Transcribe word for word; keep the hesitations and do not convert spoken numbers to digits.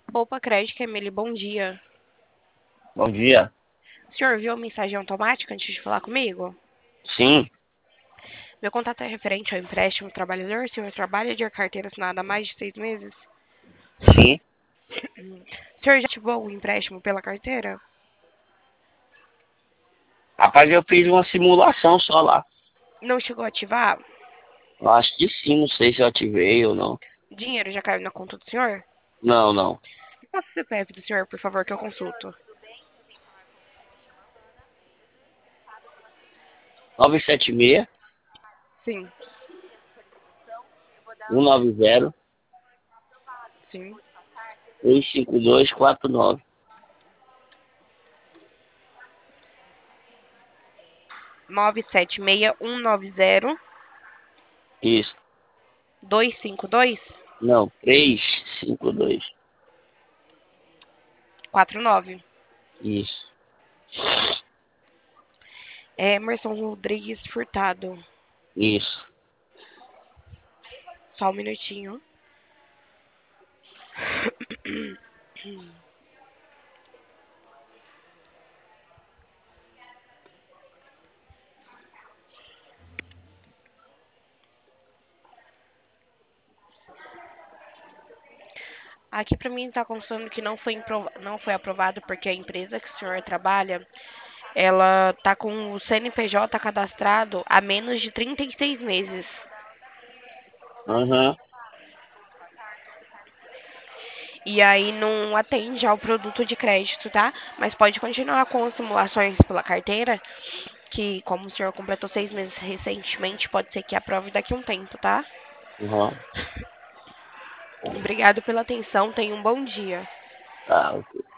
Opa, Crédito, Emily, bom dia. Bom dia. O senhor viu a mensagem automática antes de falar comigo? Sim, Meu contato é referente ao empréstimo trabalhador. O senhor trabalha de carteira assinada há mais de seis meses? sim. O senhor já ativou o empréstimo pela carteira? Rapaz, eu fiz uma simulação só lá. Não chegou a ativar? Eu acho que sim, não sei se eu ativei ou não. O dinheiro já caiu na conta do senhor? Não, não. Passa o C P F do senhor, por favor, que eu consulto. nove sete seis, Sim, um nove zero, sim. três cinco dois quatro nove. nove sete seis um nove zero Isso. dois cinco dois Não, três cinco dois. quatro nove. Isso. É Emerson Rodrigues Furtado. Isso. Só um minutinho. Aqui pra mim tá constando que não foi, improva- não foi aprovado porque a empresa que o senhor trabalha, ela tá com o C N P J cadastrado há menos de trinta e seis meses. Aham. E aí não atende ao produto de crédito, tá? Mas pode continuar com as simulações pela carteira, que como o senhor completou seis meses recentemente, pode ser que aprove daqui a um tempo, tá? Aham. Obrigado pela atenção, tenha um bom dia. Tá, ok.